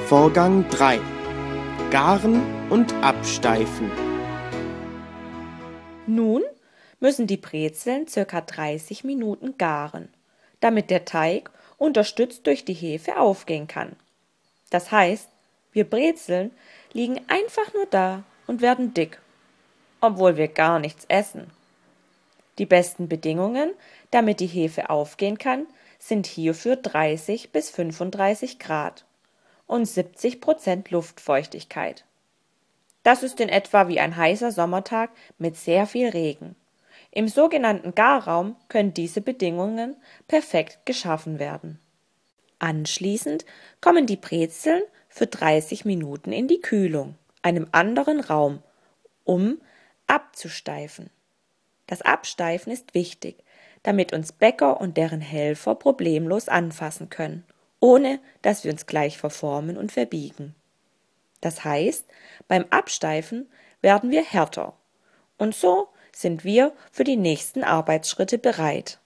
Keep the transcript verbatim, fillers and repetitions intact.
Vorgang drei. Garen und absteifen. Nun müssen die Brezeln ca. dreißig Minuten garen, damit der Teig unterstützt durch die Hefe aufgehen kann. Das heißt, wir Brezeln liegen einfach nur da und werden dick, obwohl wir gar nichts essen. Die besten Bedingungen, damit die Hefe aufgehen kann, sind hierfür dreißig bis fünfunddreißig Grad und siebzig Prozent Luftfeuchtigkeit. Das ist in etwa wie ein heißer Sommertag mit sehr viel Regen. Im sogenannten Garraum können diese Bedingungen perfekt geschaffen werden. Anschließend kommen die Brezeln für dreißig Minuten in die Kühlung, einem anderen Raum, um abzusteifen. Das Absteifen ist wichtig, damit uns Bäcker und deren Helfer problemlos anfassen können, ohne dass wir uns gleich verformen und verbiegen. Das heißt, beim Absteifen werden wir härter und so sind wir für die nächsten Arbeitsschritte bereit.